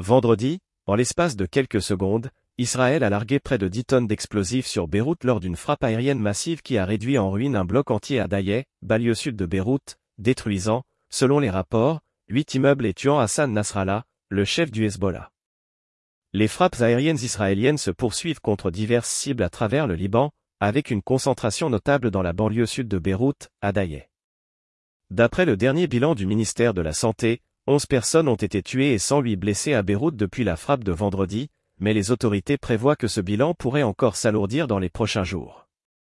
Vendredi, en l'espace de quelques secondes, Israël a largué près de 10 tonnes d'explosifs sur Beyrouth lors d'une frappe aérienne massive qui a réduit en ruine un bloc entier à Daïeh, banlieue sud de Beyrouth, détruisant, selon les rapports, 8 immeubles et tuant Hassan Nasrallah, le chef du Hezbollah. Les frappes aériennes israéliennes se poursuivent contre diverses cibles à travers le Liban, avec une concentration notable dans la banlieue sud de Beyrouth, à Daïeh. D'après le dernier bilan du ministère de la Santé, 11 personnes ont été tuées et 108 blessées à Beyrouth depuis la frappe de vendredi, mais les autorités prévoient que ce bilan pourrait encore s'alourdir dans les prochains jours.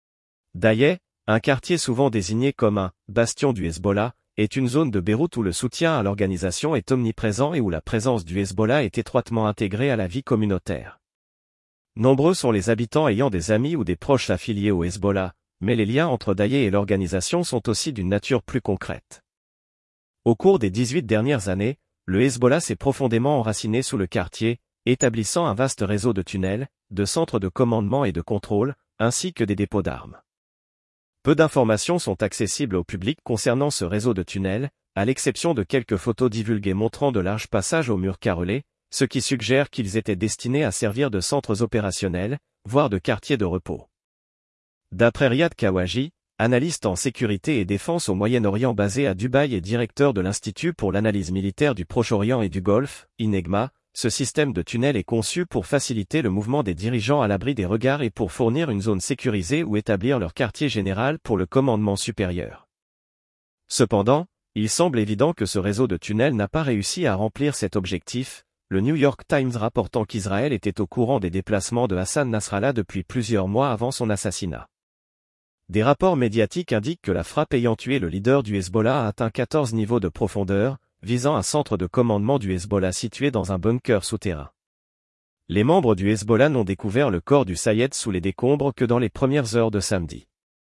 Daïeh, un quartier souvent désigné comme un « bastion du Hezbollah », est une zone de Beyrouth où le soutien à l'organisation est omniprésent et où la présence du Hezbollah est étroitement intégrée à la vie communautaire. Nombreux sont les habitants ayant des amis ou des proches affiliés au Hezbollah, mais les liens entre Daïeh et l'organisation sont aussi d'une nature plus concrète. Au cours des 18 dernières années, le Hezbollah s'est profondément enraciné sous le quartier, établissant un vaste réseau de tunnels, de centres de commandement et de contrôle, ainsi que des dépôts d'armes. Peu d'informations sont accessibles au public concernant ce réseau de tunnels, à l'exception de quelques photos divulguées montrant de larges passages aux murs carrelés, ce qui suggère qu'ils étaient destinés à servir de centres opérationnels, voire de quartiers de repos. D'après Riyad Kawaji, analyste en sécurité et défense au Moyen-Orient basé à Dubaï et directeur de l'Institut pour l'analyse militaire du Proche-Orient et du Golfe, INEGMA, ce système de tunnel est conçu pour faciliter le mouvement des dirigeants à l'abri des regards et pour fournir une zone sécurisée où établir leur quartier général pour le commandement supérieur. Cependant, il semble évident que ce réseau de tunnels n'a pas réussi à remplir cet objectif, le New York Times rapportant qu'Israël était au courant des déplacements de Hassan Nasrallah depuis plusieurs mois avant son assassinat. Des rapports médiatiques indiquent que la frappe ayant tué le leader du Hezbollah a atteint 14 niveaux de profondeur, visant un centre de commandement du Hezbollah situé dans un bunker souterrain. Les membres du Hezbollah n'ont découvert le corps du Sayed sous les décombres que dans les premières heures de samedi.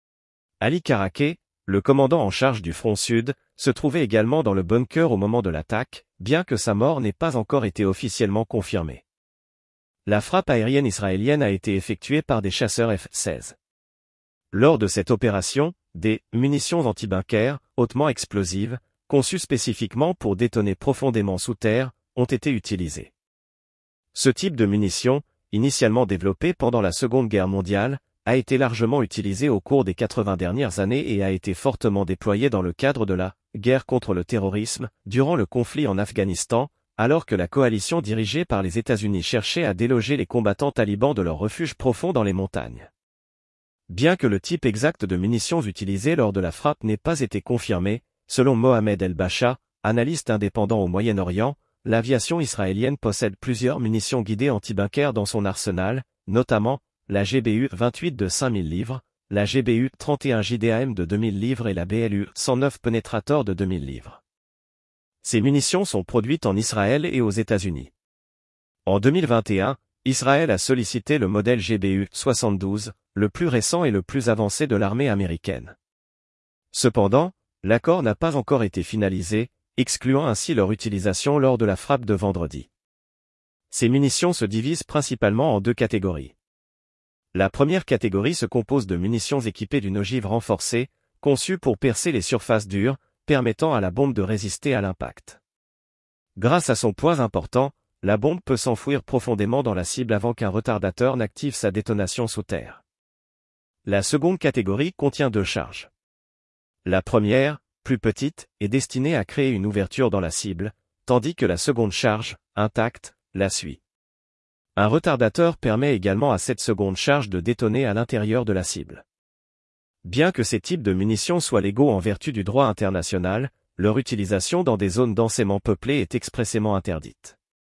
Ali Karake, le commandant en charge du front sud, se trouvait également dans le bunker au moment de l'attaque, bien que sa mort n'ait pas encore été officiellement confirmée. La frappe aérienne israélienne a été effectuée par des chasseurs F-16. Lors de cette opération, des munitions anti-bunkers, hautement explosives, conçues spécifiquement pour détonner profondément sous terre, ont été utilisées. Ce type de munitions, initialement développé pendant la Seconde Guerre mondiale, a été largement utilisé au cours des 80 dernières années et a été fortement déployé dans le cadre de la guerre contre le terrorisme, durant le conflit en Afghanistan, alors que la coalition dirigée par les États-Unis cherchait à déloger les combattants talibans de leur refuge profond dans les montagnes. Bien que le type exact de munitions utilisées lors de la frappe n'ait pas été confirmé, selon Mohamed El-Bacha, analyste indépendant au Moyen-Orient, l'aviation israélienne possède plusieurs munitions guidées anti-bunkers dans son arsenal, notamment la GBU-28 de 5000 livres, la GBU-31 JDAM de 2000 livres et la BLU-109 Penetrator de 2000 livres. Ces munitions sont produites en Israël et aux États-Unis. En 2021, Israël a sollicité le modèle GBU-72, le plus récent et le plus avancé de l'armée américaine. Cependant, l'accord n'a pas encore été finalisé, excluant ainsi leur utilisation lors de la frappe de vendredi. Ces munitions se divisent principalement en deux catégories. La première catégorie se compose de munitions équipées d'une ogive renforcée, conçue pour percer les surfaces dures, permettant à la bombe de résister à l'impact. Grâce à son poids important, la bombe peut s'enfouir profondément dans la cible avant qu'un retardateur n'active sa détonation sous terre. La seconde catégorie contient deux charges. La première, plus petite, est destinée à créer une ouverture dans la cible, tandis que la seconde charge, intacte, la suit. Un retardateur permet également à cette seconde charge de détonner à l'intérieur de la cible. Bien que ces types de munitions soient légaux en vertu du droit international, leur utilisation dans des zones densément peuplées est expressément interdite.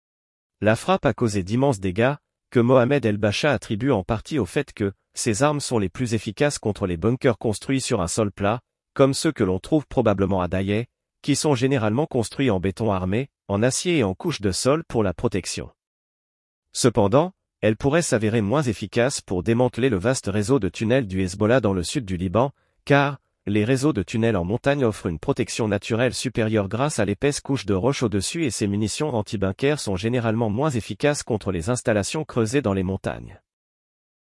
La frappe a causé d'immenses dégâts, que Mohamed El-Bacha attribue en partie au fait que ces armes sont les plus efficaces contre les bunkers construits sur un sol plat, comme ceux que l'on trouve probablement à Daïeh, qui sont généralement construits en béton armé, en acier et en couche de sol pour la protection. Cependant, elles pourraient s'avérer moins efficaces pour démanteler le vaste réseau de tunnels du Hezbollah dans le sud du Liban, car les réseaux de tunnels en montagne offrent une protection naturelle supérieure grâce à l'épaisse couche de roche au-dessus et ces munitions anti-bunkers sont généralement moins efficaces contre les installations creusées dans les montagnes.